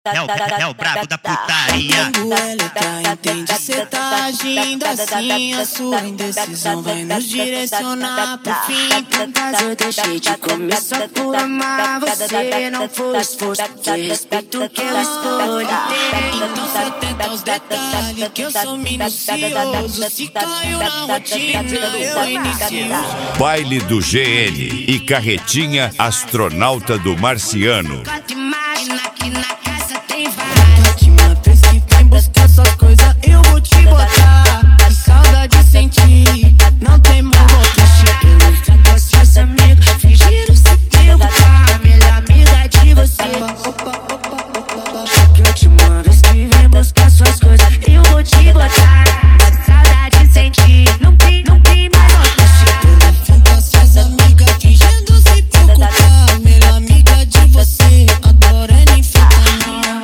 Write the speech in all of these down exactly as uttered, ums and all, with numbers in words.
É o, é o brabo da putaria. Quando ela tá, entende, cê tá agindo assim. A sua indecisão vai nos direcionar pro fim. Tantas eu deixei de comer só por amar você. Não foi esforço, foi respeito que eu escolhi. Então cê atenta aos detalhes que eu sou minucioso. Se caiu na rotina, eu inicio. Baile do G N e carretinha astronauta do Marciano. Fatima, precipita em buscar suas coisas, eu vou te botar. Que saudade sentir, não tem mal outra chega. Eu vou ficar com seus amigos, fingindo se perguntar. Melhor amiga de você. Que última vez que vem buscar suas coisas, eu vou te botar. Que saudade sentir, não tem, não tem mais outra chega. Eu vou ficar com seus amigos, fingindo se preocupar. Melhor amiga de você, adoro é ninfetania.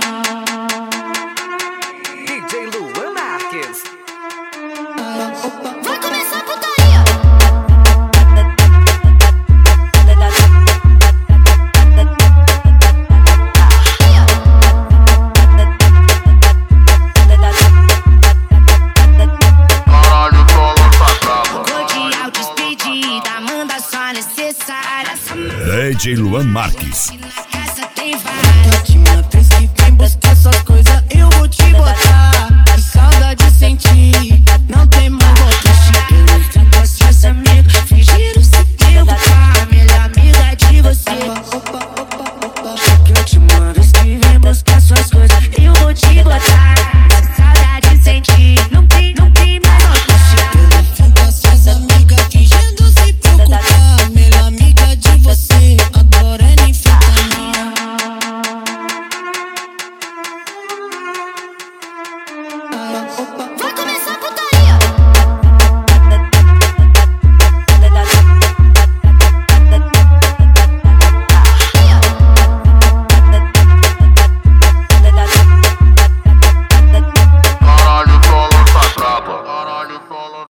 D J Luan Marques. Vai começar a putaria. Cordial despedida, manda só necessária. D J Luan Marques.